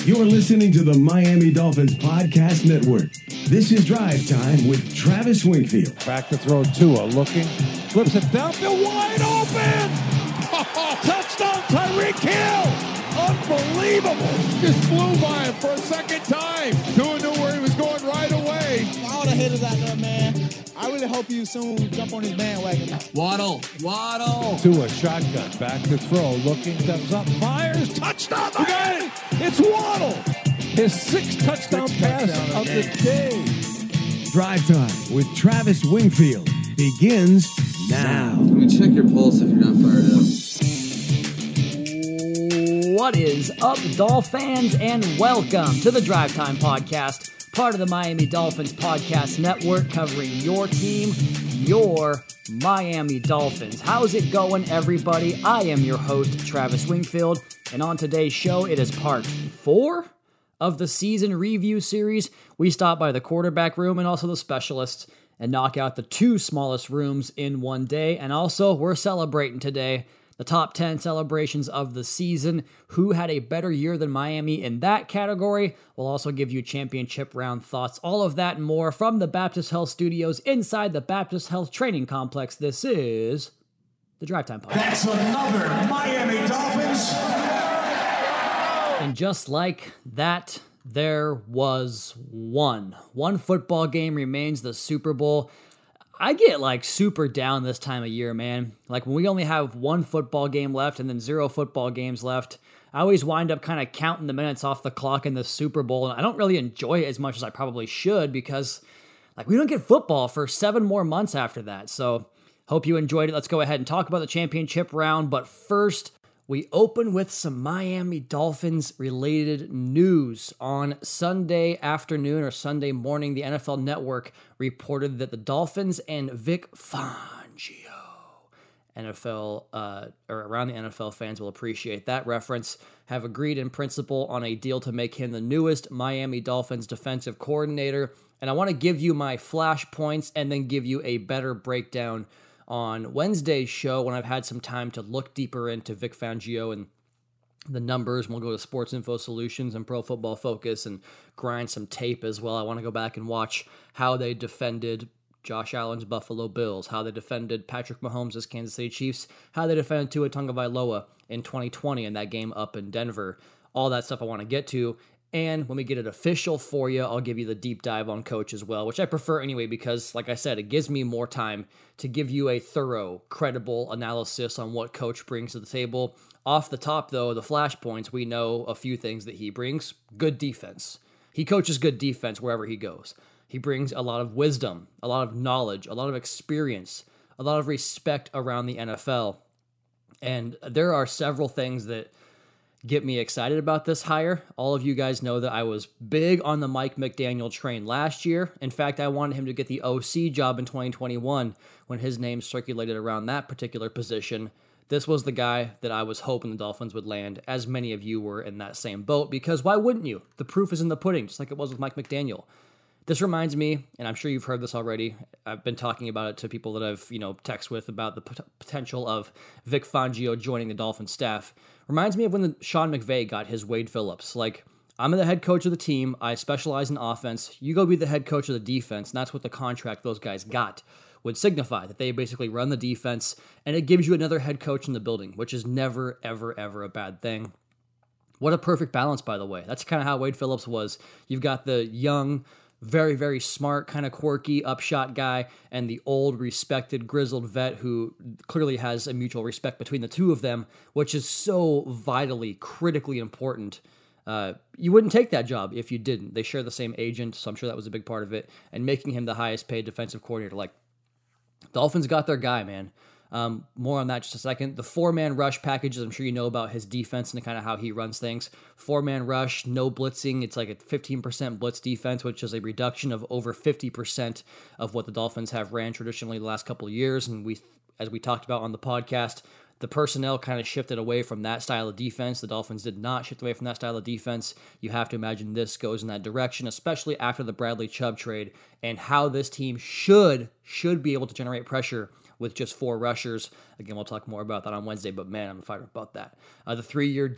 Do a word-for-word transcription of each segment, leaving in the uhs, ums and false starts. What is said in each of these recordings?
You're listening to the Miami Dolphins Podcast Network. This is Drive Time with Travis Wingfield. Back to throw Tua, looking, flips it downfield, wide open! Touchdown, Tyreek Hill! Unbelievable! Just flew by him for a second time. Tua knew where he was going right away. All the haters out there, man. I really hope you soon jump on his bandwagon. Waddle, Waddle. Tua, shotgun, back to throw, looking, steps up, fires, touchdown! You got it! It's Waddle! His sixth touchdown Six pass touchdown of the day. Drive Time with Travis Wingfield begins now. Let me check your pulse if you're not fired up. What is up, Dolphins, and welcome to the Drive Time Podcast, part of the Miami Dolphins Podcast Network, covering your team, your Miami Dolphins. How's it going, everybody? I am your host, Travis Wingfield, and on today's show, it is part four of the season review series. We stop by the quarterback room and also the specialists and knock out the two smallest rooms in one day, and also we're celebrating today the top ten celebrations of the season. Who had a better year than Miami in that category? We'll also give you championship round thoughts. All of that and more from the Baptist Health Studios inside the Baptist Health Training Complex. This is the Drive Time Podcast. That's another Miami Dolphins. And just like that, there was one. One football game remains the Super Bowl. I get like super down this time of year, man. Like when we only have one football game left and then zero football games left, I always wind up kind of counting the minutes off the clock in the Super Bowl. And I don't really enjoy it as much as I probably should because like we don't get football for seven more months after that. So hope you enjoyed it. Let's go ahead and talk about the championship round. But first, we open with some Miami Dolphins related news. On Sunday afternoon or Sunday morning, the N F L Network reported that the Dolphins and Vic Fangio, N F L, uh, or around the N F L fans will appreciate that reference, have agreed in principle on a deal to make him the newest Miami Dolphins defensive coordinator. And I want to give you my flash points and then give you a better breakdown on Wednesday's show when I've had some time to look deeper into Vic Fangio and the numbers. We'll go to Sports Info Solutions and Pro Football Focus and grind some tape as well. I want to go back and watch how they defended Josh Allen's Buffalo Bills, how they defended Patrick Mahomes' Kansas City Chiefs, how they defended Tua Tagovailoa in twenty twenty in that game up in Denver. All that stuff I want to get to. And when we get it official for you, I'll give you the deep dive on Coach as well, which I prefer anyway because, like I said, it gives me more time to give you a thorough, credible analysis on what Coach brings to the table. Off the top, though, the flashpoints, we know a few things that he brings. Good defense. He coaches good defense wherever he goes. He brings a lot of wisdom, a lot of knowledge, a lot of experience, a lot of respect around the N F L. And there are several things that get me excited about this hire. All of you guys know that I was big on the Mike McDaniel train last year. In fact, I wanted him to get the O C job in twenty twenty-one when his name circulated around that particular position. This was the guy that I was hoping the Dolphins would land, as many of you were in that same boat, because why wouldn't you? The proof is in the pudding, just like it was with Mike McDaniel. This reminds me, and I'm sure you've heard this already, I've been talking about it to people that I've, you know, text with about the pot- potential of Vic Fangio joining the Dolphins staff. Reminds me of when the Sean McVay got his Wade Phillips. Like, I'm the head coach of the team. I specialize in offense. You go be the head coach of the defense. And that's what the contract those guys got would signify, that they basically run the defense, and it gives you another head coach in the building, which is never, ever, ever a bad thing. What a perfect balance, by the way. That's kind of how Wade Phillips was. You've got the young, very, very smart, kind of quirky, upshot guy, and the old, respected, grizzled vet who clearly has a mutual respect between the two of them, which is so vitally, critically important. Uh, you wouldn't take that job if you didn't. They share the same agent, so I'm sure that was a big part of it, and making him the highest paid defensive coordinator. Like, Dolphins got their guy, man. Um, more on that in just a second. The four-man rush packages, I'm sure you know about his defense and kind of how he runs things. Four-man rush, no blitzing. It's like a fifteen percent blitz defense, which is a reduction of over fifty percent of what the Dolphins have ran traditionally the last couple of years. And we, as we talked about on the podcast, the personnel kind of shifted away from that style of defense. The Dolphins did not shift away from that style of defense. You have to imagine this goes in that direction, especially after the Bradley Chubb trade, and how this team should, should be able to generate pressure with just four rushers. Again, we'll talk more about that on Wednesday, but man, I'm fired up about that. Uh, the three-year deal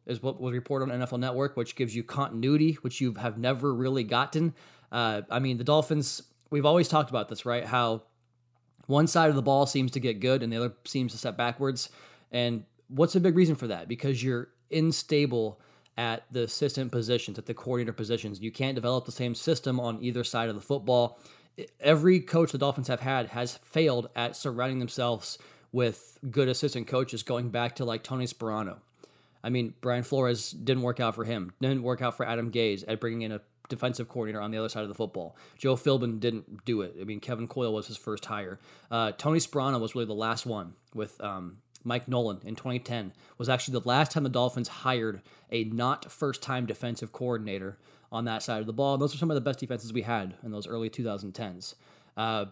is what was reported on N F L Network, which gives you continuity, which you have never really gotten. Uh, I mean, the Dolphins, we've always talked about this, right? How one side of the ball seems to get good and the other seems to step backwards. And what's a big reason for that? Because you're unstable at the assistant positions, at the coordinator positions. You can't develop the same system on either side of the football. Every coach the Dolphins have had has failed at surrounding themselves with good assistant coaches, going back to like Tony Sparano. I mean, Brian Flores didn't work out for him. Didn't work out for Adam Gase at bringing in a defensive coordinator on the other side of the football. Joe Philbin didn't do it. I mean, Kevin Coyle was his first hire. Uh, Tony Sparano was really the last one with um, Mike Nolan in twenty ten. Was actually the last time the Dolphins hired a not first-time defensive coordinator on that side of the ball. And those are some of the best defenses we had in those early twenty tens. Uh,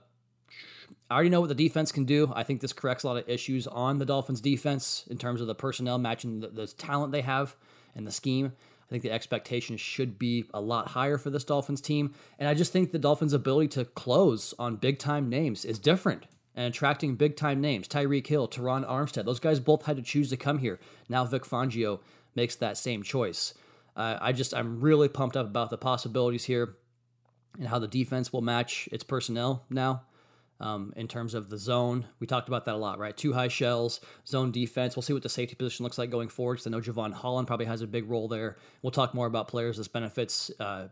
I already know what the defense can do. I think this corrects a lot of issues on the Dolphins' defense in terms of the personnel matching the, the talent they have and the scheme. I think the expectations should be a lot higher for this Dolphins team. And I just think the Dolphins' ability to close on big-time names is different and attracting big-time names. Tyreek Hill, Teron Armstead, those guys both had to choose to come here. Now Vic Fangio makes that same choice. Uh, I just, I'm really pumped up about the possibilities here and how the defense will match its personnel now. Um, in terms of the zone, we talked about that a lot, right? Two high shells, zone defense. We'll see what the safety position looks like going forward, because I know Javon Holland probably has a big role there. We'll talk more about players as benefits uh,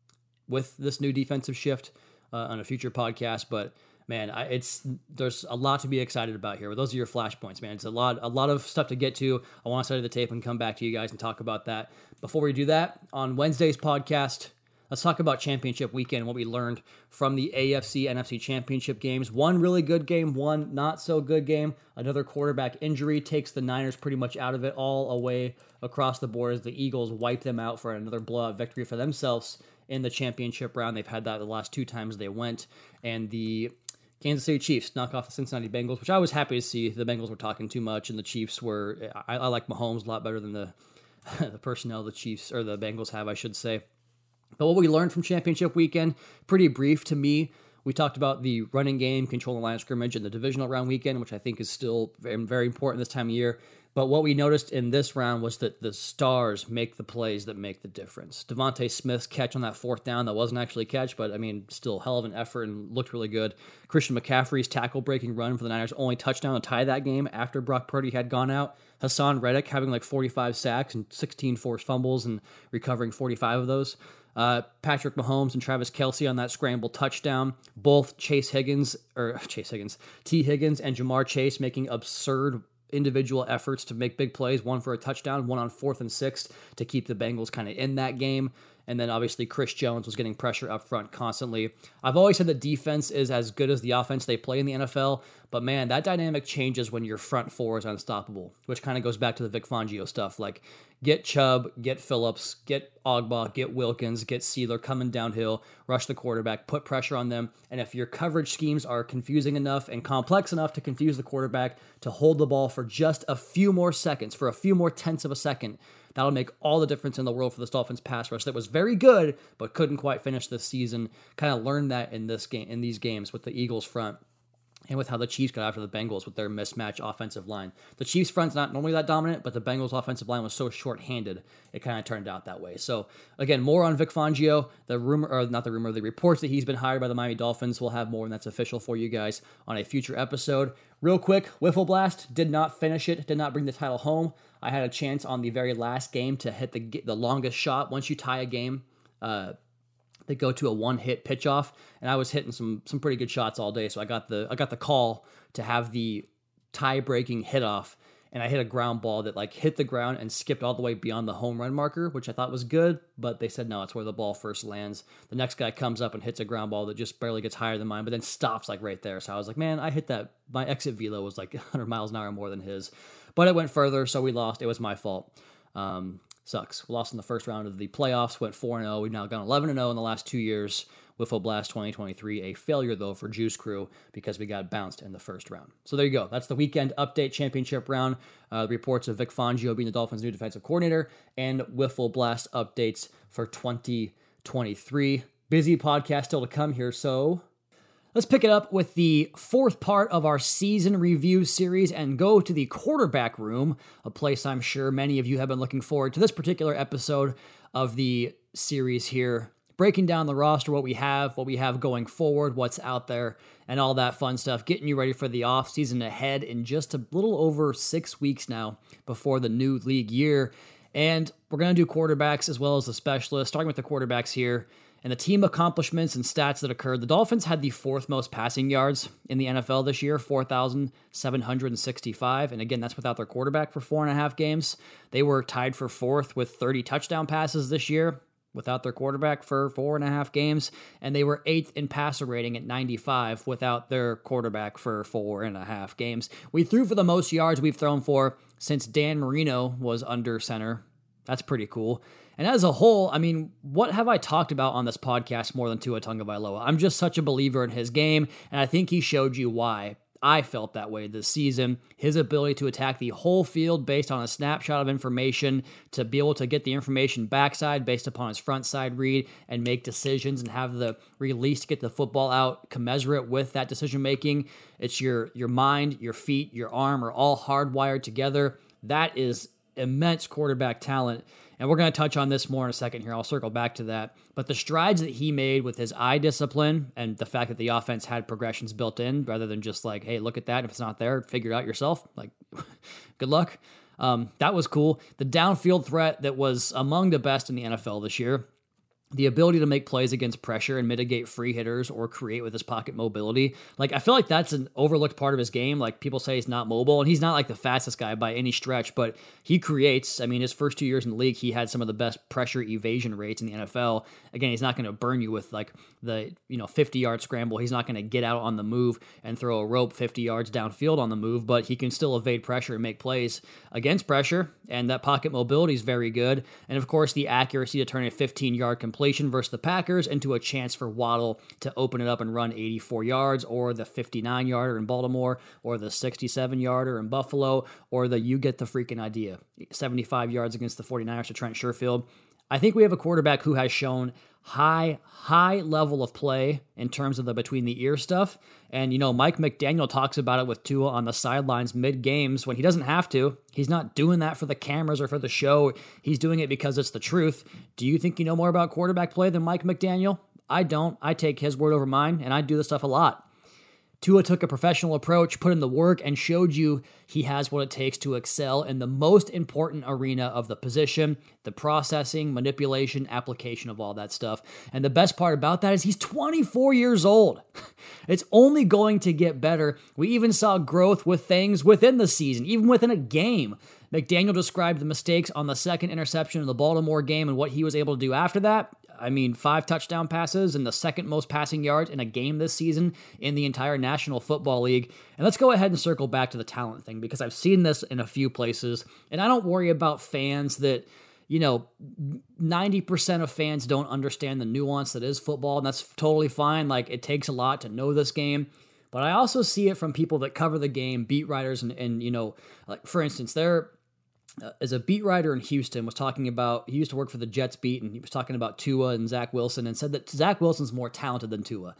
with this new defensive shift uh, on a future podcast. But man, I, it's there's a lot to be excited about here. Those are your flashpoints, man. It's a lot, a lot of stuff to get to. I want to study the tape and come back to you guys and talk about that. Before we do that, on Wednesday's podcast, let's talk about championship weekend, what we learned from the A F C, N F C championship games. One really good game, one not so good game. Another quarterback injury takes the Niners pretty much out of it all away across the board as the Eagles wipe them out for another blowout victory for themselves in the championship round. They've had that the last two times they went. And the Kansas City Chiefs knock off the Cincinnati Bengals, which I was happy to see. The Bengals were talking too much, and the Chiefs were, I, I like Mahomes a lot better than the, the personnel the Chiefs, or the Bengals have, I should say. But what we learned from championship weekend, pretty brief to me. We talked about the running game, controlling the line of scrimmage, and the divisional round weekend, which I think is still very, very important this time of year. But what we noticed in this round was that the stars make the plays that make the difference. Devontae Smith's catch on that fourth down, that wasn't actually a catch, but I mean, still hell of an effort and looked really good. Christian McCaffrey's tackle-breaking run for the Niners' only touchdown to tie that game after Brock Purdy had gone out. Hassan Reddick having like forty-five sacks and sixteen forced fumbles and recovering forty-five of those. Uh, Patrick Mahomes and Travis Kelce on that scramble touchdown. Both Chase Higgins, or Chase Higgins, T. Higgins and Jamar Chase making absurd individual efforts to make big plays, one for a touchdown, one on fourth and sixth to keep the Bengals kind of in that game. And then obviously Chris Jones was getting pressure up front constantly. I've always said that defense is as good as the offense they play in the N F L, but man, that dynamic changes when your front four is unstoppable, which kind of goes back to the Vic Fangio stuff. Like, get Chubb, get Phillips, get Ogba, get Wilkins, get Sealer coming downhill, rush the quarterback, put pressure on them. And if your coverage schemes are confusing enough and complex enough to confuse the quarterback to hold the ball for just a few more seconds, for a few more tenths of a second, that'll make all the difference in the world for the Dolphins pass rush that was very good, but couldn't quite finish this season. Kind of learned that in this game, in these games with the Eagles front, and with how the Chiefs got after the Bengals with their mismatch offensive line. The Chiefs front's not normally that dominant, but the Bengals offensive line was so short-handed, it kind of turned out that way. So again, more on Vic Fangio. The rumor, or not the rumor, the reports that he's been hired by the Miami Dolphins. We'll have more, and that's official for you guys on a future episode. Real quick, Wiffle Blast did not finish it, did not bring the title home. I had a chance on the very last game to hit the the longest shot. Once you tie a game, uh, they go to a one-hit pitch-off, and I was hitting some some pretty good shots all day, so I got the I got the call to have the tie-breaking hit-off, and I hit a ground ball that like hit the ground and skipped all the way beyond the home run marker, which I thought was good, but they said no, it's where the ball first lands. The next guy comes up and hits a ground ball that just barely gets higher than mine, but then stops like right there. So I was like, man, I hit that. My exit velo was like one hundred miles an hour more than his, but it went further, so we lost. It was my fault. Um, sucks. We lost in the first round of the playoffs, went four and oh. We've now gone eleven and oh in the last two years. Wiffle Blast twenty twenty-three, a failure, though, for Juice Crew because we got bounced in the first round. So there you go. That's the weekend update championship round. Uh, the reports of Vic Fangio being the Dolphins' new defensive coordinator, and Wiffle Blast updates for twenty twenty-three. Busy podcast still to come here, so Let's pick it up with the fourth part of our season review series and go to the quarterback room, a place I'm sure many of you have been looking forward to this particular episode of the series here, breaking down the roster, what we have, what we have going forward, what's out there, and all that fun stuff, getting you ready for the offseason ahead in just a little over six weeks now before the new league year. And we're going to do quarterbacks as well as the specialists, starting with the quarterbacks here. And the team accomplishments and stats that occurred, the Dolphins had the fourth most passing yards in the N F L this year, four thousand seven hundred sixty-five. And again, that's without their quarterback for four and a half games. They were tied for fourth with thirty touchdown passes this year without their quarterback for four and a half games. And they were eighth in passer rating at ninety-five without their quarterback for four and a half games. We threw for the most yards we've thrown for since Dan Marino was under center. That's pretty cool. And as a whole, I mean, what have I talked about on this podcast more than Tua Tagovailoa? I'm just such a believer in his game, and I think he showed you why I felt that way this season. His ability to attack the whole field based on a snapshot of information, to be able to get the information backside based upon his front side read and make decisions and have the release to get the football out commensurate with that decision making. It's your, your mind, your feet, your arm are all hardwired together. That is immense quarterback talent. And we're going to touch on this more in a second here. I'll circle back to that. But the strides that he made with his eye discipline and the fact that the offense had progressions built in rather than just like, hey, look at that. If it's not there, figure it out yourself. Like, good luck. Um, that was cool. The downfield threat that was among the best in the N F L this year. The ability to make plays against pressure and mitigate free hitters or create with his pocket mobility. Like, I feel like that's an overlooked part of his game. Like, people say he's not mobile, and he's not like the fastest guy by any stretch, but he creates. I mean, his first two years in the league, he had some of the best pressure evasion rates in the N F L. Again, he's not going to burn you with like the, you know, fifty-yard scramble. He's not going to get out on the move and throw a rope fifty yards downfield on the move, but he can still evade pressure and make plays against pressure, and that pocket mobility is very good. And of course, the accuracy to turn a fifteen-yard completion versus the Packers into a chance for Waddle to open it up and run eighty-four yards, or the fifty-nine-yarder in Baltimore, or the sixty-seven-yarder in Buffalo, or the you get the freaking idea, seventy-five yards against the 49ers to Trent Sherfield. I think we have a quarterback who has shown high, high level of play in terms of the between the ear stuff. And, you know, Mike McDaniel talks about it with Tua on the sidelines mid-games when he doesn't have to. He's not doing that for the cameras or for the show. He's doing it because it's the truth. Do you think you know more about quarterback play than Mike McDaniel? I don't. I take his word over mine, and I do this stuff a lot. Tua took a professional approach, put in the work, and showed you he has what it takes to excel in the most important arena of the position, the processing, manipulation, application of all that stuff. And the best part about that is he's twenty-four years old. It's only going to get better. We even saw growth with things within the season, even within a game. McDaniel described the mistakes on the second interception in the Baltimore game and what he was able to do after that. I mean, five touchdown passes and the second most passing yards in a game this season in the entire National Football League. And let's go ahead and circle back to the talent thing, because I've seen this in a few places, and I don't worry about fans that, you know, ninety percent of fans don't understand the nuance that is football, and that's totally fine. Like, it takes a lot to know this game. But I also see it from people that cover the game, beat writers, and, and you know, like, for instance, they're, Uh, as a beat writer in Houston was talking about, he used to work for the Jets beat, and he was talking about Tua and Zach Wilson and said that Zach Wilson's more talented than Tua.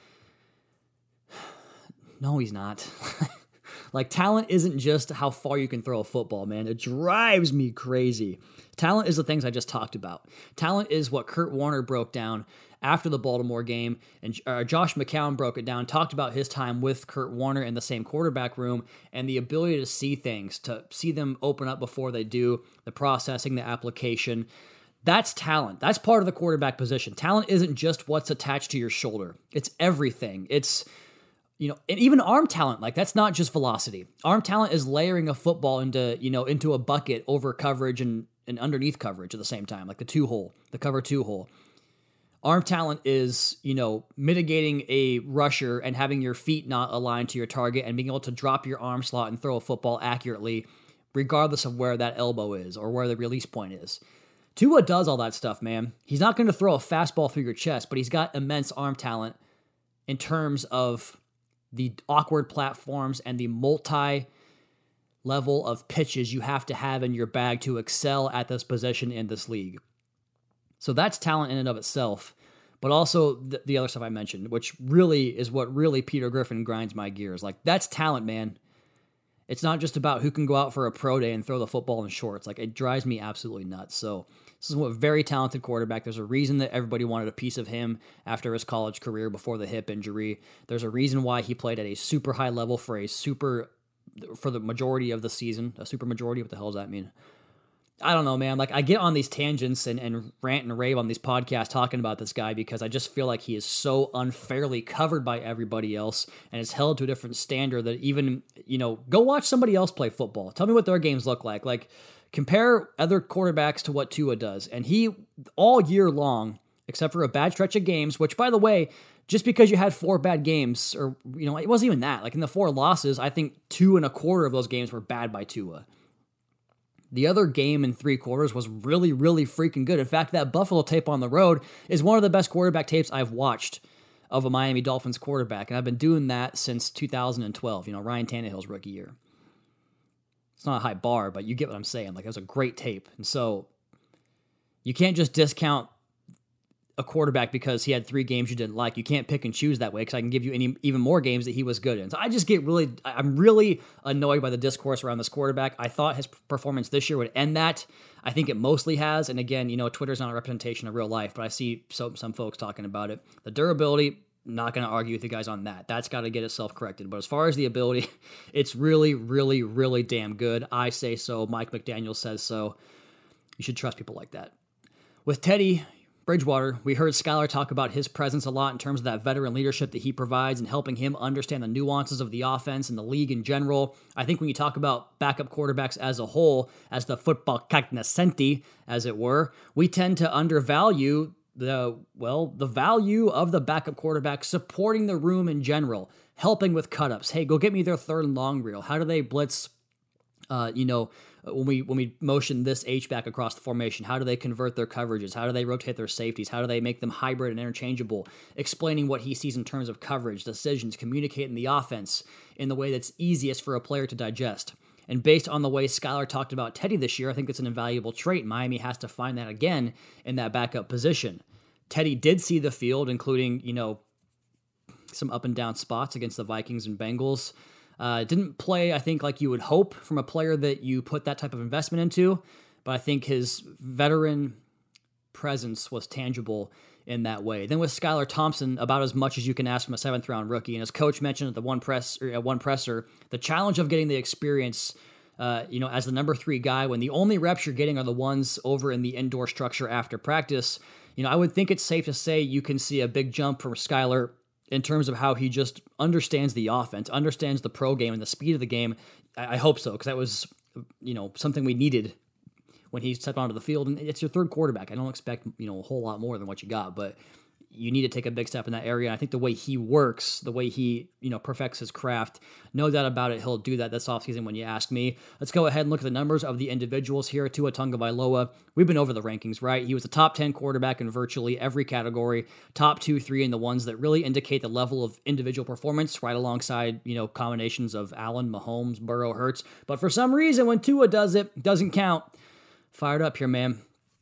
No, he's not. Like, talent isn't just how far you can throw a football, man. It drives me crazy. Talent is the things I just talked about. Talent is what Kurt Warner broke down after the Baltimore game, and uh, Josh McCown broke it down, talked about his time with Kurt Warner in the same quarterback room and the ability to see things, to see them open up before they do, the processing, the application. That's talent. That's part of the quarterback position. Talent isn't just what's attached to your shoulder. It's everything. It's, you know, and even arm talent, like, that's not just velocity. Arm talent is layering a football into, you know, into a bucket over coverage and, and underneath coverage at the same time, like the two hole, the cover two hole. Arm talent is, you know, mitigating a rusher and having your feet not aligned to your target and being able to drop your arm slot and throw a football accurately, regardless of where that elbow is or where the release point is. Tua does all that stuff, man. He's not going to throw a fastball through your chest, but he's got immense arm talent in terms of the awkward platforms and the multi level of pitches you have to have in your bag to excel at this position in this league. So that's talent in and of itself. but also the, the other stuff I mentioned, which really is what really Peter Griffin grinds my gears. Like, that's talent, man. It's not just about who can go out for a pro day and throw the football in shorts. Like, it drives me absolutely nuts. So this is a very talented quarterback. There's a reason that everybody wanted a piece of him after his college career before the hip injury. There's a reason why he played at a super high level for a super, for the majority of the season. A super majority? What the hell does that mean? I don't know, man. Like, I get on these tangents and, and rant and rave on these podcasts talking about this guy because I just feel like he is so unfairly covered by everybody else and is held to a different standard that even, you know, go watch somebody else play football. Tell me what their games look like. Like, compare other quarterbacks to what Tua does. And he, all year long, except for a bad stretch of games, which, by the way, just because you had four bad games, or, you know, it wasn't even that. Like, in the four losses, I think two and a quarter of those games were bad by Tua. The other game in three quarters was really, really freaking good. In fact, that Buffalo tape on the road is one of the best quarterback tapes I've watched of a Miami Dolphins quarterback, and I've been doing that since two thousand twelve, you know, Ryan Tannehill's rookie year. It's not a high bar, but you get what I'm saying. Like, it was a great tape. And so you can't just discount a quarterback because he had three games you didn't like. You can't pick and choose that way because I can give you any even more games that he was good in. So I just get really, I'm really annoyed by the discourse around this quarterback. I thought his performance this year would end that. I think it mostly has. And again, you know, Twitter's not a representation of real life, but I see some, some folks talking about it. The durability, not going to argue with you guys on that. That's got to get itself corrected. But as far as the ability, it's really, really, really damn good. I say so. Mike McDaniel says so. You should trust people like that. With Teddy Bridgewater, we heard Skylar talk about his presence a lot in terms of that veteran leadership that he provides and helping him understand the nuances of the offense and the league in general. I think when you talk about backup quarterbacks as a whole, as the football cognoscenti, as it were, we tend to undervalue the, well, the value of the backup quarterback supporting the room in general, helping with cut-ups. Hey, go get me their third and long reel. How do they blitz, uh, you know, when we when we motion this H-back across the formation? How do they convert their coverages? How do they rotate their safeties? How do they make them hybrid and interchangeable? Explaining what he sees in terms of coverage, decisions, communicating the offense in the way that's easiest for a player to digest. And based on the way Skylar talked about Teddy this year, I think it's an invaluable trait. Miami has to find that again in that backup position. Teddy did see the field, including, you know, some up and down spots against the Vikings and Bengals. Uh, didn't play, I think, like you would hope from a player that you put that type of investment into, but I think his veteran presence was tangible in that way. Then with Skylar Thompson, about as much as you can ask from a seventh round rookie, and as coach mentioned at the one press or at one presser, the challenge of getting the experience, uh, you know, as the number three guy when the only reps you're getting are the ones over in the indoor structure after practice. You know, I would think it's safe to say you can see a big jump from Skylar in terms of how he just understands the offense, understands the pro game and the speed of the game. I, I hope so, because that was, you know, something we needed when he stepped onto the field. And it's your third quarterback. I don't expect, you know, a whole lot more than what you got, but you need to take a big step in that area. And I think the way he works, the way he, you know, perfects his craft, no doubt about it, he'll do that this offseason when you ask me. Let's go ahead and look at the numbers of the individuals here. Tua Tagovailoa, we've been over the rankings, right? He was a top ten quarterback in virtually every category, top two, three in the ones that really indicate the level of individual performance, right alongside, you know, combinations of Allen, Mahomes, Burrow, Hurts. But for some reason, when Tua does it, it doesn't count. Fired up here, man.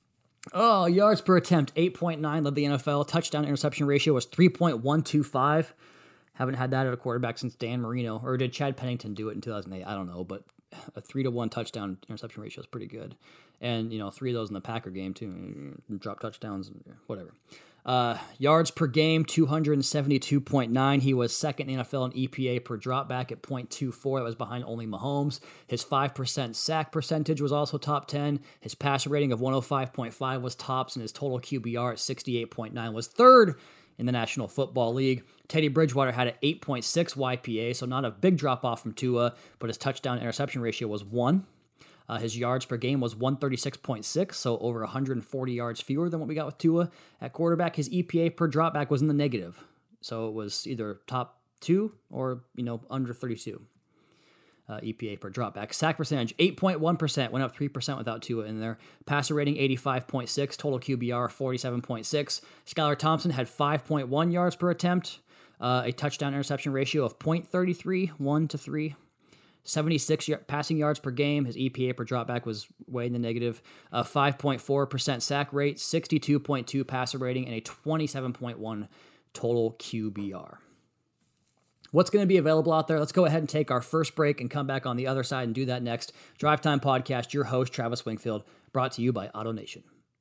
Oh, yards per attempt, eight point nine, led the N F L. Touchdown interception ratio was three point one two five. Haven't had that at a quarterback since Dan Marino. Or did Chad Pennington do it in two thousand eight? I don't know, but a three to one touchdown interception ratio is pretty good. And, you know, three of those in the Packer game, too. Drop touchdowns, whatever. Uh, yards per game, two seventy-two point nine. He was second in the N F L in E P A per dropback at point two four. That was behind only Mahomes. His five percent sack percentage was also top ten. His passer rating of one oh five point five was tops, and his total Q B R at sixty-eight point nine was third in the National Football League. Teddy Bridgewater had an eight point six Y P A, so not a big drop-off from Tua, but his touchdown-interception ratio was one. Uh, his yards per game was one thirty-six point six, so over one hundred forty yards fewer than what we got with Tua at quarterback. His E P A per dropback was in the negative, so it was either top two or, you know, under thirty-two uh, E P A per dropback. Sack percentage, eight point one percent, went up three percent without Tua in there. Passer rating, eighty-five point six, total Q B R, forty-seven point six. Skylar Thompson had five point one yards per attempt, uh, a touchdown-interception ratio of point three three, one to three. seventy-six y- passing yards per game. His E P A per dropback was way in the negative. A five point four percent sack rate, sixty-two point two passer rating, and a twenty-seven point one total Q B R. What's going to be available out there? Let's go ahead and take our first break and come back on the other side and do that next. Drive Time Podcast, your host, Travis Wingfield, brought to you by AutoNation.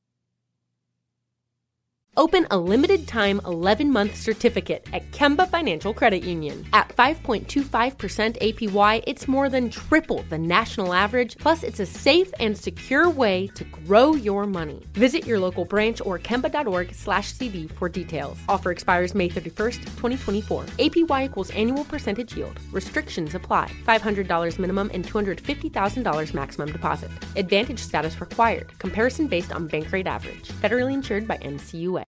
Open a limited-time eleven-month certificate at Kemba Financial Credit Union. At five point two five percent A P Y, it's more than triple the national average, plus it's a safe and secure way to grow your money. Visit your local branch or kemba.org slash CD for details. Offer expires May thirty-first, twenty twenty-four. A P Y equals annual percentage yield. Restrictions apply. five hundred dollars minimum and two hundred fifty thousand dollars maximum deposit. Advantage status required. Comparison based on bank rate average. Federally insured by N C U A.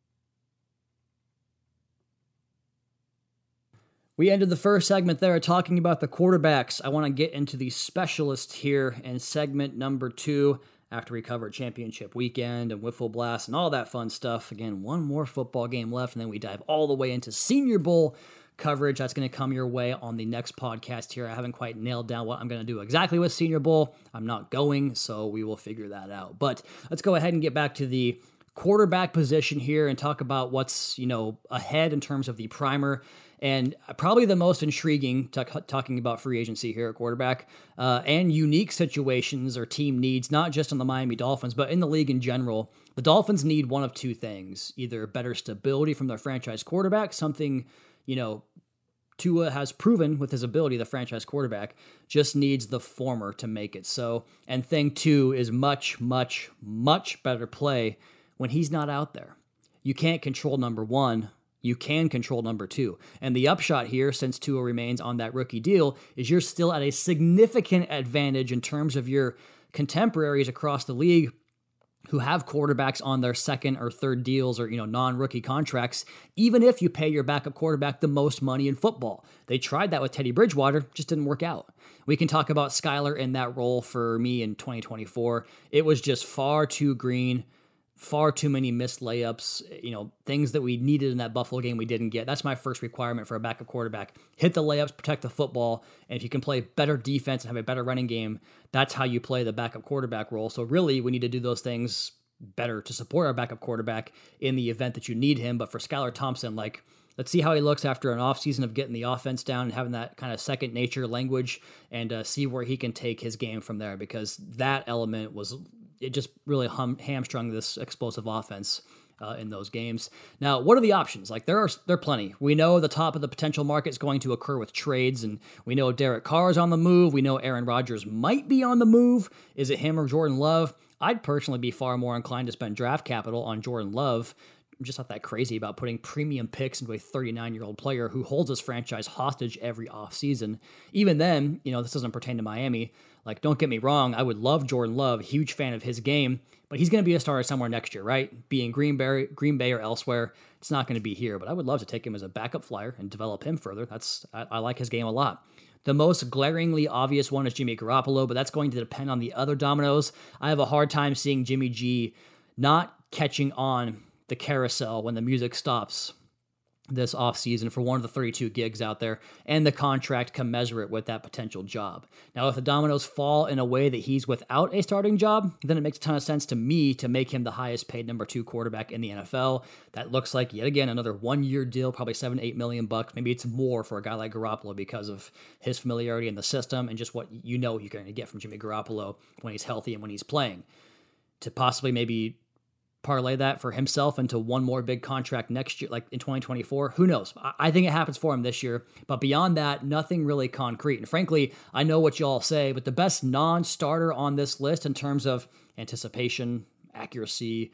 We ended the first segment there talking about the quarterbacks. I want to get into the specialist here in segment number two after we cover championship weekend and Wiffle Blast and all that fun stuff. Again, one more football game left, and then we dive all the way into Senior Bowl coverage. That's going to come your way on the next podcast here. I haven't quite nailed down what I'm going to do exactly with Senior Bowl. I'm not going, so we will figure that out. But let's go ahead and get back to the quarterback position here and talk about what's, you know, ahead in terms of the primer. And probably the most intriguing, t- talking about free agency here at quarterback, uh, and unique situations or team needs, not just on the Miami Dolphins, but in the league in general. The Dolphins need one of two things: either better stability from their franchise quarterback, something, you know, Tua has proven with his ability, the franchise quarterback, just needs the former to make it so. And thing two is much, much, much better play when he's not out there. You can't control number one. You can control number two. And the upshot here, since Tua remains on that rookie deal, is you're still at a significant advantage in terms of your contemporaries across the league who have quarterbacks on their second or third deals or, you know, non-rookie contracts, even if you pay your backup quarterback the most money in football. They tried that with Teddy Bridgewater, just didn't work out. We can talk about Skyler in that role for me in twenty twenty-four. It was just far too green. Far too many missed layups, you know, things that we needed in that Buffalo game we didn't get. That's my first requirement for a backup quarterback. Hit the layups, protect the football, and if you can play better defense and have a better running game, that's how you play the backup quarterback role. So really, we need to do those things better to support our backup quarterback in the event that you need him. But for Skylar Thompson, like, let's see how he looks after an offseason of getting the offense down and having that kind of second nature language, and uh, see where he can take his game from there, because that element was... it just really hum, hamstrung this explosive offense uh, in those games. Now, what are the options? Like, there are there are plenty. We know the top of the potential market is going to occur with trades, and we know Derek Carr is on the move. We know Aaron Rodgers might be on the move. Is it him or Jordan Love? I'd personally be far more inclined to spend draft capital on Jordan Love. I'm just not that crazy about putting premium picks into a thirty-nine-year-old player who holds his franchise hostage every offseason. Even then, you know, this doesn't pertain to Miami. Like, don't get me wrong, I would love Jordan Love, huge fan of his game, but he's going to be a starter somewhere next year, right? Be in Green Bay, Green Bay or elsewhere. It's not going to be here, but I would love to take him as a backup flyer and develop him further. That's I, I like his game a lot. The most glaringly obvious one is Jimmy Garoppolo, but that's going to depend on the other dominoes. I have a hard time seeing Jimmy G not catching on the carousel when the music stops this offseason for one of the thirty-two gigs out there, and the contract commensurate with that potential job. Now, if the dominoes fall in a way that he's without a starting job, then it makes a ton of sense to me to make him the highest paid number two quarterback in the N F L. That looks like, yet again, another one-year deal, probably seven, eight million bucks. Maybe it's more for a guy like Garoppolo because of his familiarity in the system and just what you know you're going to get from Jimmy Garoppolo when he's healthy and when he's playing. To possibly maybe parlay that for himself into one more big contract next year, like in twenty twenty-four. Who knows? I think it happens for him this year, but beyond that, nothing really concrete. And frankly, I know what y'all say, but the best non-starter on this list in terms of anticipation, accuracy,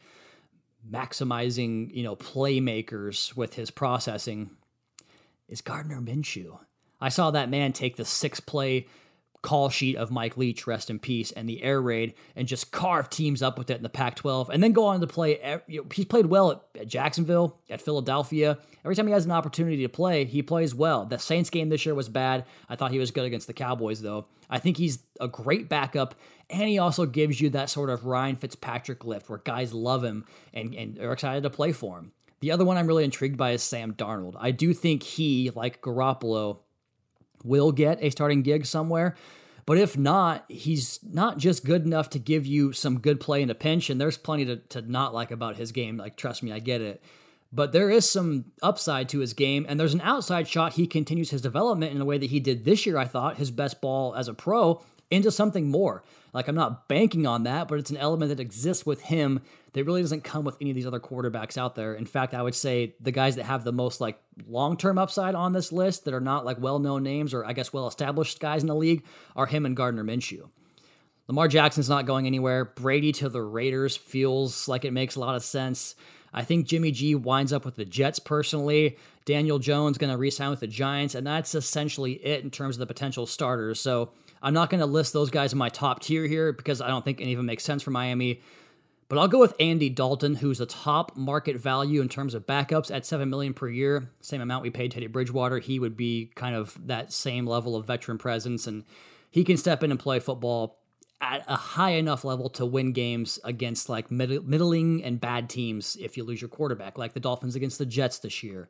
maximizing, you know, playmakers with his processing is Gardner Minshew. I saw that man take the six-play call sheet of Mike Leach, rest in peace, and the air raid, and just carve teams up with it in the Pac twelve, and then go on to play. You know, he's played well at, at Jacksonville, at Philadelphia. Every time he has an opportunity to play, he plays well. The Saints game this year was bad. I thought he was good against the Cowboys, though. I think he's a great backup, and he also gives you that sort of Ryan Fitzpatrick lift where guys love him and, and are excited to play for him. The other one I'm really intrigued by is Sam Darnold. I do think he, like Garoppolo, will get a starting gig somewhere. But if not, he's not just good enough to give you some good play in a pinch, and there's plenty to, to not like about his game. Like, trust me, I get it. But there is some upside to his game, and there's an outside shot. He continues his development in the way that he did this year, I thought, his best ball as a pro, into something more. Like, I'm not banking on that, but it's an element that exists with him that really doesn't come with any of these other quarterbacks out there. In fact, I would say the guys that have the most like long-term upside on this list that are not like well-known names or I guess well-established guys in the league are him and Gardner Minshew. Lamar Jackson's not going anywhere. Brady to the Raiders feels like it makes a lot of sense. I think Jimmy G winds up with the Jets personally. Daniel Jones going to re-sign with the Giants, and that's essentially it in terms of the potential starters. So I'm not going to list those guys in my top tier here because I don't think any of them make sense for Miami. But I'll go with Andy Dalton, who's the top market value in terms of backups at seven million dollars per year. Same amount we paid Teddy Bridgewater. He would be kind of that same level of veteran presence, and he can step in and play football at a high enough level to win games against like mid- middling and bad teams if you lose your quarterback, like the Dolphins against the Jets this year.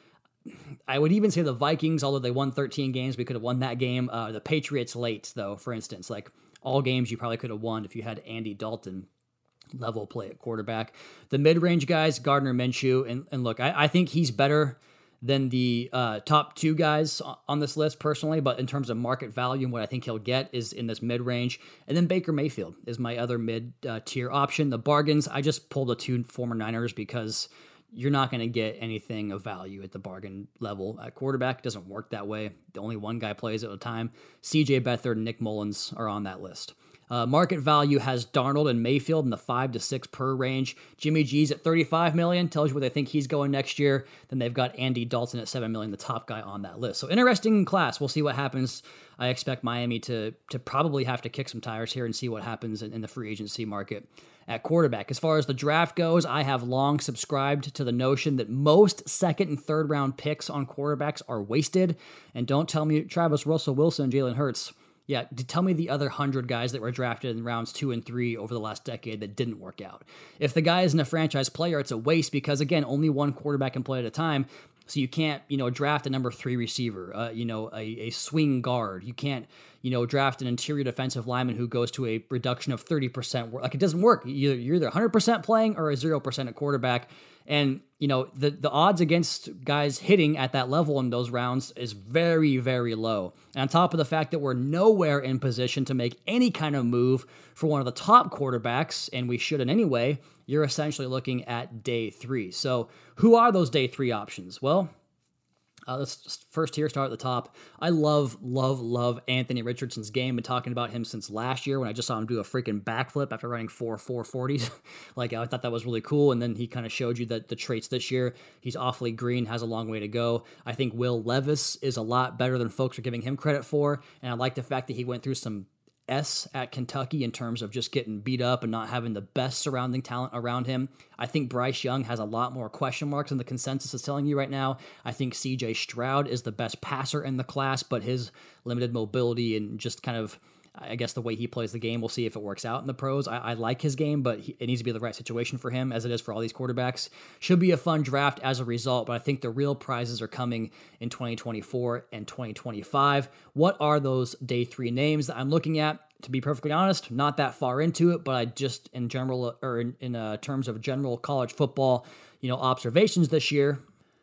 I would even say the Vikings, although they won thirteen games, we could have won that game. Uh, the Patriots late, though, for instance, like all games you probably could have won if you had Andy Dalton level play at quarterback. The mid-range guys, Gardner Minshew, and, and look, I, I think he's better than the uh, top two guys on this list personally, but in terms of market value and what I think he'll get is in this mid-range. And then Baker Mayfield is my other mid-tier uh, option. The bargains, I just pulled the two former Niners because you're not going to get anything of value at the bargain level at quarterback. It doesn't work that way. The only one guy plays at a time. C J Beathard and Nick Mullins are on that list. Uh, market value has Darnold and Mayfield in the five to six per range. Jimmy G's at thirty-five million dollars, tells you where they think he's going next year. Then they've got Andy Dalton at seven million dollars, the top guy on that list. So interesting class. We'll see what happens. I expect Miami to to probably have to kick some tires here and see what happens in, in the free agency market at quarterback. As far as the draft goes, I have long subscribed to the notion that most second and third round picks on quarterbacks are wasted. And don't tell me Travis Russell Wilson and Jalen Hurts. Yeah, tell me the other one hundred guys that were drafted in rounds two and three over the last decade that didn't work out. If the guy isn't a franchise player, it's a waste because, again, only one quarterback can play at a time. So you can't, you know, draft a number three receiver, uh, you know, a, a swing guard. You can't, you know, draft an interior defensive lineman who goes to a reduction of thirty percent. Like, it doesn't work. You're, you're either one hundred percent playing or a zero percent at quarterback. And, you know, the, the odds against guys hitting at that level in those rounds is very, very low. And on top of the fact that we're nowhere in position to make any kind of move for one of the top quarterbacks, and we should in any way, you're essentially looking at day three. So who are those day three options? Well, Uh, let's just first here start at the top. I love, love, love Anthony Richardson's game. Been talking about him since last year when I just saw him do a freaking backflip after running four four forties. Like, I thought that was really cool. And then he kind of showed you that the traits this year. He's awfully green, has a long way to go. I think Will Levis is a lot better than folks are giving him credit for. And I like the fact that he went through some S at Kentucky in terms of just getting beat up and not having the best surrounding talent around him. I think Bryce Young has a lot more question marks than the consensus is telling you right now. I think C J Stroud is the best passer in the class, but his limited mobility and just kind of, I guess, the way he plays the game, we'll see if it works out in the pros. I, I like his game, but he, it needs to be the right situation for him, as it is for all these quarterbacks. Should be a fun draft as a result, but I think the real prizes are coming in twenty twenty-four and twenty twenty-five. What are those day three names that I'm looking at? To be perfectly honest, not that far into it, but I just, in general, or in, in uh, terms of general college football, you know, observations this year.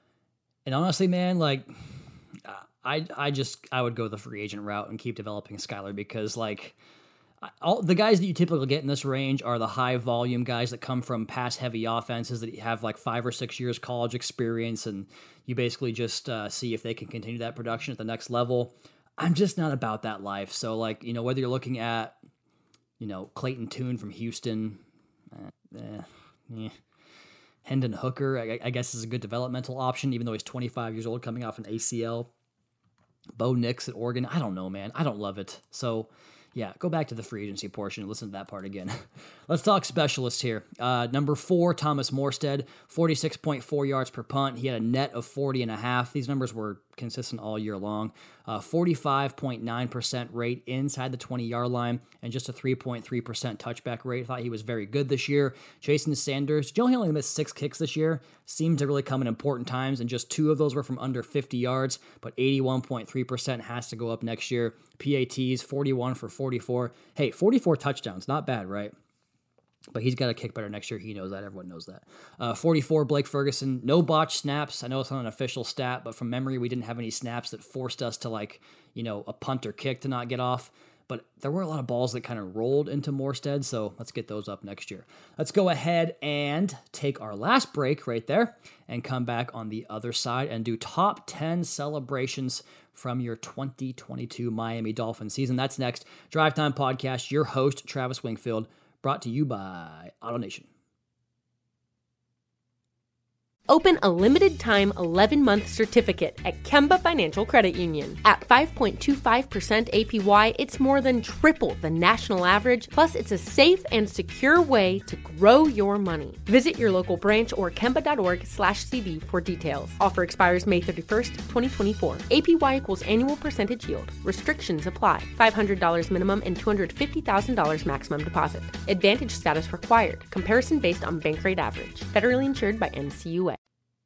And honestly, man, like, I I just, I would go the free agent route and keep developing Skyler because, like, all the guys that you typically get in this range are the high volume guys that come from pass heavy offenses that have like five or six years college experience, and you basically just uh, see if they can continue that production at the next level. I'm just not about that life. So, like, you know, whether you're looking at, you know, Clayton Tune from Houston, eh, eh, eh. Hendon Hooker, I, I guess is a good developmental option, even though he's twenty-five years old coming off an A C L. Bo Nix at Oregon. I don't know, man. I don't love it. So, yeah, go back to the free agency portion and listen to that part again. Let's talk specialists here. Uh, number four, Thomas Morstead, forty-six point four yards per punt. He had a net of forty and a half. These numbers were consistent all year long. Uh, forty-five point nine percent rate inside the twenty-yard line and just a three point three percent touchback rate. I thought he was very good this year. Jason Sanders, you know, he only missed six kicks this year. Seemed to really come in important times, and just two of those were from under fifty yards, but eighty-one point three percent has to go up next year. P A Ts, forty-one for forty-four. Hey, forty-four touchdowns, not bad, right? But he's got to kick better next year. He knows that. Everyone knows that. Uh, forty-four, Blake Ferguson. No botch snaps. I know it's not an official stat, but from memory, we didn't have any snaps that forced us to, like, you know, a punt or kick to not get off. But there were a lot of balls that kind of rolled into Morstead, so let's get those up next year. Let's go ahead and take our last break right there and come back on the other side and do top ten celebrations from your twenty twenty-two Miami Dolphins season. That's next. Drive Time Podcast, your host, Travis Wingfield. Brought to you by AutoNation. Open a limited-time eleven-month certificate at Kemba Financial Credit Union. At five point two five percent A P Y, it's more than triple the national average, plus it's a safe and secure way to grow your money. Visit your local branch or kemba.org slash CD for details. Offer expires May thirty-first, twenty twenty-four. A P Y equals annual percentage yield. Restrictions apply. five hundred dollars minimum and two hundred fifty thousand dollars maximum deposit. Advantage status required. Comparison based on bank rate average. Federally insured by N C U A.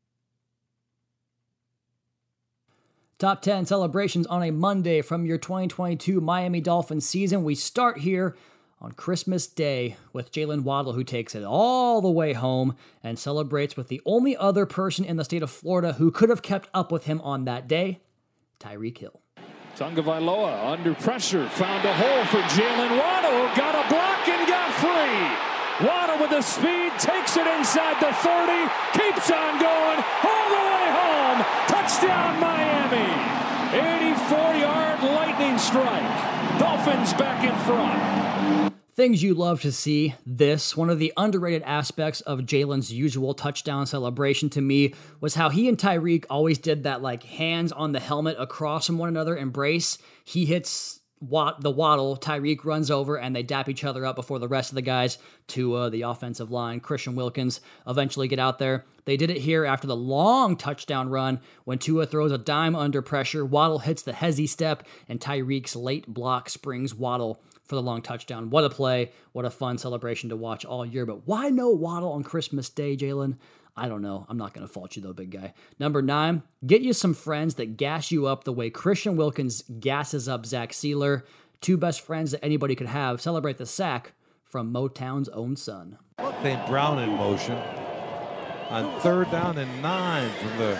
Top ten celebrations on a Monday from your twenty twenty-two Miami Dolphins season. We start here on Christmas Day with Jalen Waddle, who takes it all the way home and celebrates with the only other person in the state of Florida who could have kept up with him on that day, Tyreek Hill. Tagovailoa under pressure, found a hole for Jalen Waddle, got a block and got free. Waddle with the speed, takes it inside the thirty, keeps on going all the way home. Touchdown Miami. eighty-four-yard lightning strike. Dolphins back in front. Things you love to see. This, one of the underrated aspects of Jalen's usual touchdown celebration to me, was how he and Tyreek always did that, like, hands on the helmet across from one another embrace. He hits the Waddle, Tyreek runs over, and they dap each other up before the rest of the guys to uh, the offensive line. Christian Wilkins eventually get out there. They did it here after the long touchdown run when Tua throws a dime under pressure. Waddle hits the hezzy step, and Tyreek's late block springs Waddle for the long touchdown. What a play. What a fun celebration to watch all year. But why no Waddle on Christmas Day, Jalen? I don't know. I'm not going to fault you, though, big guy. Number nine, get you some friends that gas you up the way Christian Wilkins gasses up Zach Sealer. Two best friends that anybody could have. Celebrate the sack from Motown's own son. St. Brown in motion on third down and nine from the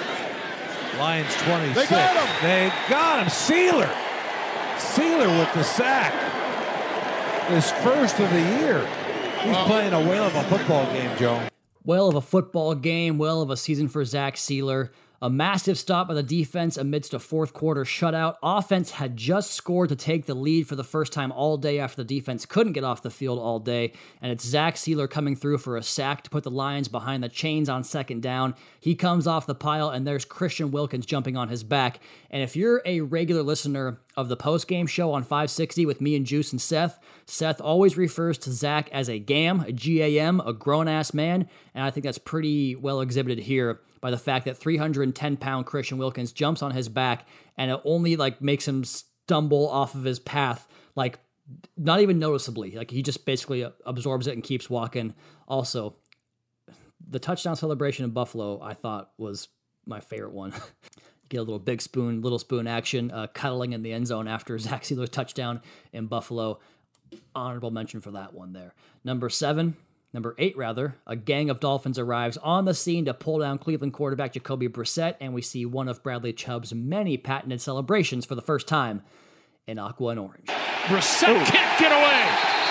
Lions twenty-six. They got him. They got him. Sealer. Sealer with the sack. His first of the year. He's well, playing a whale of a football game, Joe. Well of a football game, well of a season for Zach Sealer. A massive stop by the defense amidst a fourth quarter shutout. Offense had just scored to take the lead for the first time all day after the defense couldn't get off the field all day. And it's Zach Sealer coming through for a sack to put the Lions behind the chains on second down. He comes off the pile, and there's Christian Wilkins jumping on his back. And if you're a regular listener of the post-game show on five sixty with me and Juice and Seth, Seth always refers to Zach as a gam, a G A M, a grown-ass man. And I think that's pretty well exhibited here by the fact that three hundred ten pound Christian Wilkins jumps on his back, and it only like makes him stumble off of his path, like not even noticeably. Like he just basically absorbs it and keeps walking. Also, the touchdown celebration in Buffalo, I thought, was my favorite one. Get a little big spoon, little spoon action, uh, cuddling in the end zone after Zach Sealer's touchdown in Buffalo. Honorable mention for that one there. Number seven. Number eight, rather, a gang of Dolphins arrives on the scene to pull down Cleveland quarterback Jacoby Brissett, and we see one of Bradley Chubb's many patented celebrations for the first time in aqua and orange. Brissett Ooh. Can't get away.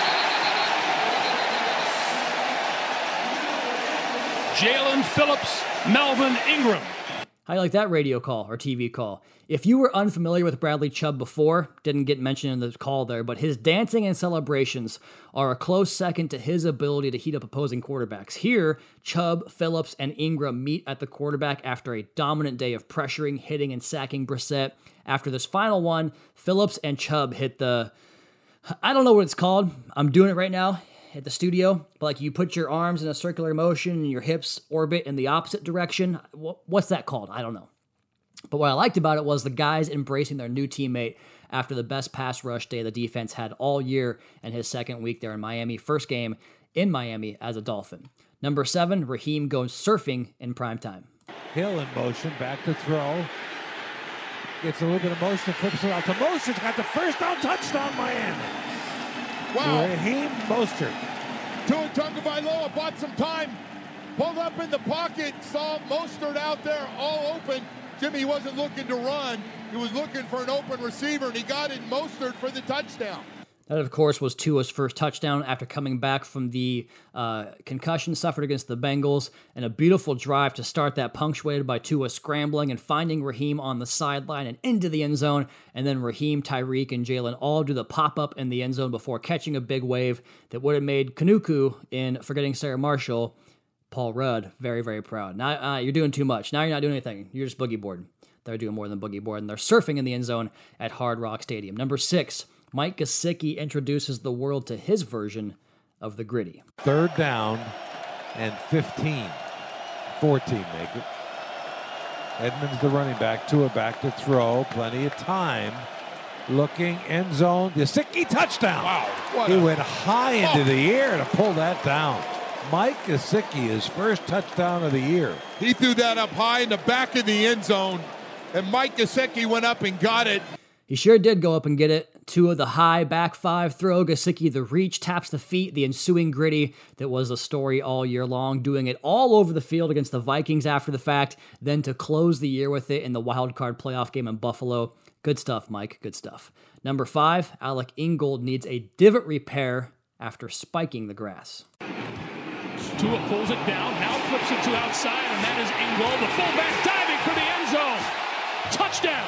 Jalen Phillips, Melvin Ingram. How do you like that radio call or T V call? If you were unfamiliar with Bradley Chubb before, didn't get mentioned in the call there, but his dancing and celebrations are a close second to his ability to heat up opposing quarterbacks. Here, Chubb, Phillips, and Ingram meet at the quarterback after a dominant day of pressuring, hitting, and sacking Brissett. After this final one, Phillips and Chubb hit the, I don't know what it's called. I'm doing it right now at the studio, but like you put your arms in a circular motion and your hips orbit in the opposite direction. What's that called? I don't know. But what I liked about it was the guys embracing their new teammate after the best pass rush day the defense had all year and his second week there in Miami. First game in Miami as a Dolphin. Number seven, Raheem goes surfing in primetime. Hill in motion, back to throw. Gets a little bit of motion, flips it out to Mostert. Got the first down touchdown, Miami. Wow. Raheem Mostert. Tua Tagovailoa bought some time, pulled up in the pocket, saw Mostert out there all open. Jimmy wasn't looking to run. He was looking for an open receiver, and he got in Mostert for the touchdown. That, of course, was Tua's first touchdown after coming back from the uh, concussion suffered against the Bengals, and a beautiful drive to start that, punctuated by Tua scrambling and finding Raheem on the sideline and into the end zone, and then Raheem, Tyreek, and Jalen all do the pop-up in the end zone before catching a big wave that would have made Kanuku, in forgetting Sarah Marshall, Paul Rudd, very, very proud. Now uh, you're doing too much. Now you're not doing anything. You're just boogie boarding. They're doing more than boogie board, and they're surfing in the end zone at Hard Rock Stadium. Number six, Mike Gesicki introduces the world to his version of the gritty. Third down and fifteen. fourteen make it. Edmonds the running back, Tua back to throw. Plenty of time. Looking, end zone. Gesicki touchdown. Wow. What he a- went high into Oh. the air to pull that down. Mike Gesicki, his first touchdown of the year. He threw that up high in the back of the end zone, and Mike Gesicki went up and got it. He sure did go up and get it. Tua the high back five throw, Gesicki the reach, taps the feet, the ensuing gritty that was a story all year long, doing it all over the field against the Vikings after the fact, then to close the year with it in the wild card playoff game in Buffalo. Good stuff, Mike. Good stuff. Number five, Alec Ingold needs a divot repair after spiking the grass. Tua pulls it down, now flips it to outside, and that is Ingold, the fullback diving for the end zone. Touchdown.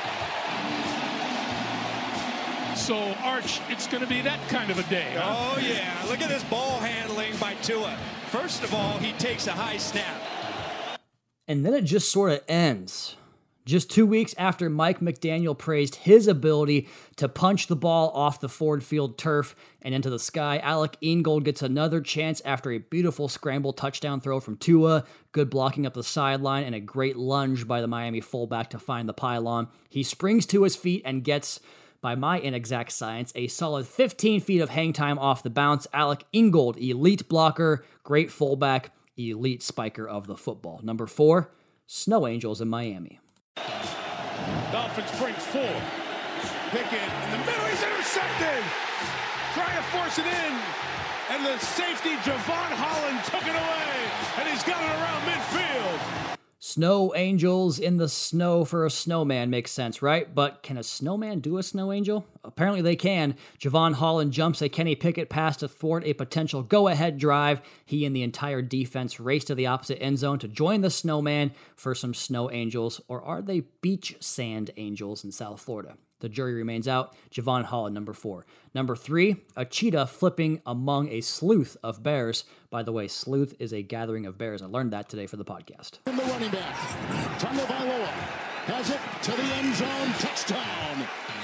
So, Arch, it's going to be that kind of a day. Huh? Oh, yeah. Look at this ball handling by Tua. First of all, he takes a high snap. And then it just sort of ends. Just two weeks after Mike McDaniel praised his ability to punch the ball off the Ford Field turf and into the sky, Alec Ingold gets another chance after a beautiful scramble touchdown throw from Tua, good blocking up the sideline, and a great lunge by the Miami fullback to find the pylon. He springs to his feet and gets, by my inexact science, a solid fifteen feet of hang time off the bounce. Alec Ingold, elite blocker, great fullback, elite spiker of the football. Number four, Snow Angels in Miami. Dolphins break four. Pickett in the middle, he's intercepted. Trying to force it in. And the safety, Javon Holland, took it away. And he's got it around midfield. Snow Angels in the snow for a snowman makes sense, right? But can a snowman do a snow angel? Apparently they can. Javon Holland jumps a Kenny Pickett pass to thwart a potential go-ahead drive. He and the entire defense race to the opposite end zone to join the snowman for some snow angels. Or are they beach sand angels in South Florida? The jury remains out. Javon Holland, number four. Number three, a cheetah flipping among a sleuth of bears. By the way, sleuth is a gathering of bears. I learned that today for the podcast. In the running back, Tagovailoa has it to the end zone. Touchdown.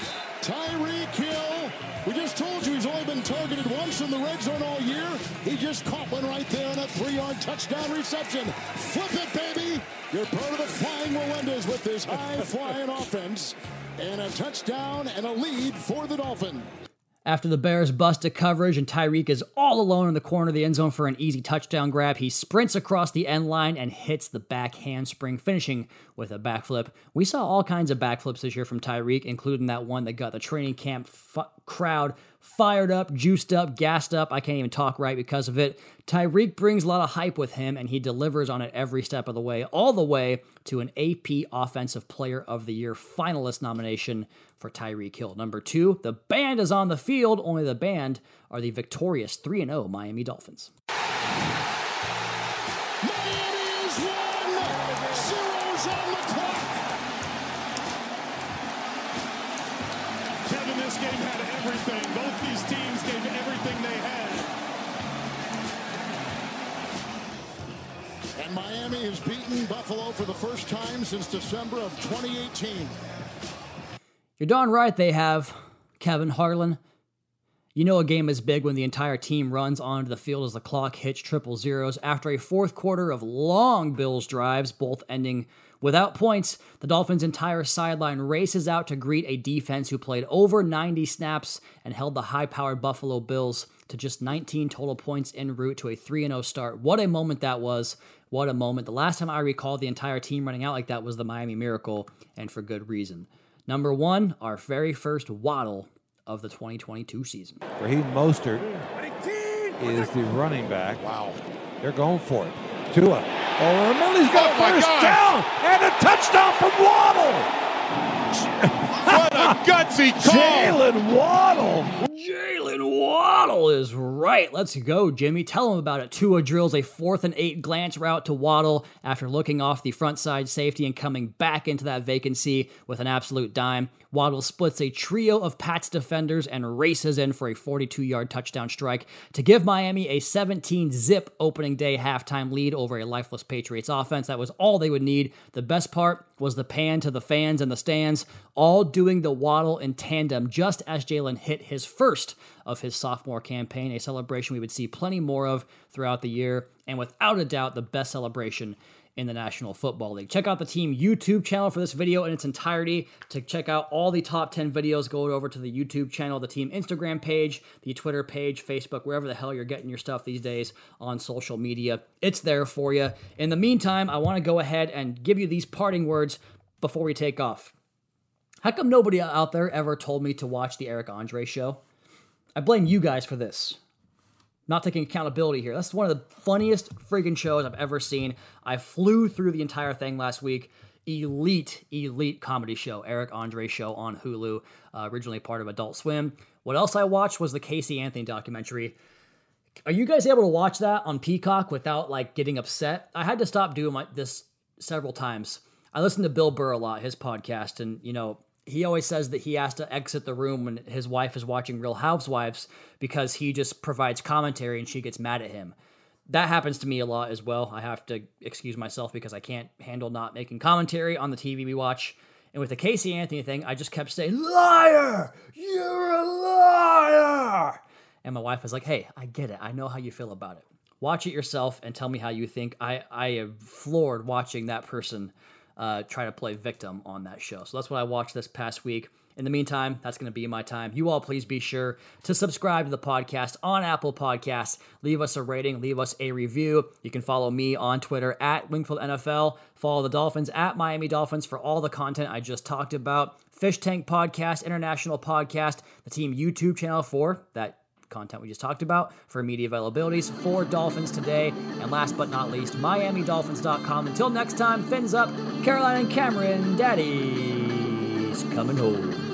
Tyreek Hill. We just told you he's only been targeted once in the red zone all year. He just caught one right there on a three-yard touchdown reception. Flip it, baby. You're part of the Flying Melendez with this high-flying offense. And a touchdown and a lead for the Dolphins. After the Bears bust a coverage and Tyreek is all alone in the corner of the end zone for an easy touchdown grab, he sprints across the end line and hits the back handspring, finishing with a backflip. We saw all kinds of backflips this year from Tyreek, including that one that got the training camp f- crowd fired up, juiced up, gassed up. I can't even talk right because of it. Tyreek brings a lot of hype with him, and he delivers on it every step of the way, all the way to an A P Offensive Player of the Year finalist nomination for Tyreek Hill. Number two, the band is on the field, only the band are the victorious three and oh Miami Dolphins. Miami's won! Zero's on the clock! Kevin, this game had everything. Both these teams gave everything they had. And Miami has beaten Buffalo for the first time since December of twenty eighteen. You're darn right they have, Kevin Harlan. You know a game is big when the entire team runs onto the field as the clock hits triple zeros. After a fourth quarter of long Bills drives, both ending without points, the Dolphins' entire sideline races out to greet a defense who played over ninety snaps and held the high-powered Buffalo Bills to just nineteen total points en route to a three and oh start. What a moment that was. What a moment. The last time I recall the entire team running out like that was the Miami Miracle, and for good reason. Number one, our very first waddle of the twenty twenty-two season. Raheem Mostert is the running back. Wow. They're going for it. Tua. Oh, Millie's got Oh, a my first God. down and a touchdown from Waddle. What a gutsy call. Jalen Waddle. Jalen Waddle is right. Let's go, Jimmy. Tell him about it. Tua drills a fourth and eight glance route to Waddle after looking off the front side safety and coming back into that vacancy with an absolute dime. Waddle splits a trio of Pats defenders and races in for a forty-two-yard touchdown strike to give Miami a seventeen-zip opening day halftime lead over a lifeless Patriots offense. That was all they would need. The best part was the pan to the fans in the stands, all doing the Waddle in tandem just as Jalen hit his first of his sophomore campaign, a celebration we would see plenty more of throughout the year, and without a doubt the best celebration in the National Football League. Check out the team YouTube channel for this video in its entirety. To check out all the top ten videos, go over to the YouTube channel, the team Instagram page, the Twitter page, Facebook, wherever the hell you're getting your stuff these days on social media. It's there for you. In the meantime, I want to go ahead and give you these parting words before we take off. How come nobody out there ever told me to watch the Eric Andre show? I blame you guys for this. Not taking accountability here. That's one of the funniest freaking shows I've ever seen. I flew through the entire thing last week. Elite, elite comedy show. Eric Andre show on Hulu, uh, originally part of Adult Swim. What else I watched was the Casey Anthony documentary. Are you guys able to watch that on Peacock without like getting upset? I had to stop doing my, this several times. I listen to Bill Burr a lot, his podcast, and you know, he always says that he has to exit the room when his wife is watching Real Housewives because he just provides commentary and she gets mad at him. That happens to me a lot as well. I have to excuse myself because I can't handle not making commentary on the T V we watch. And with the Casey Anthony thing, I just kept saying, "Liar! You're a liar!" And my wife was like, "Hey, I get it. I know how you feel about it. Watch it yourself and tell me how you think." I, I am floored watching that person Uh, try to play victim on that show. So that's what I watched this past week. In the meantime, that's going to be my time. You all please be sure to subscribe to the podcast on Apple Podcasts. Leave us a rating. Leave us a review. You can follow me on Twitter at Wingfield N F L. Follow the Dolphins at Miami Dolphins for all the content I just talked about. Fish Tank Podcast, International Podcast, the team YouTube channel for that content we just talked about, for immediate availabilities for Dolphins Today, and last but not least, Miami Dolphins dot com. Until next time, fins up, Caroline and Cameron, Daddy's coming home.